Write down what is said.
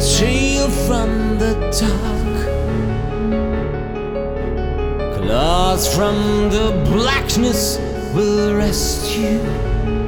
trail from the dark, claws from the blackness will rescue.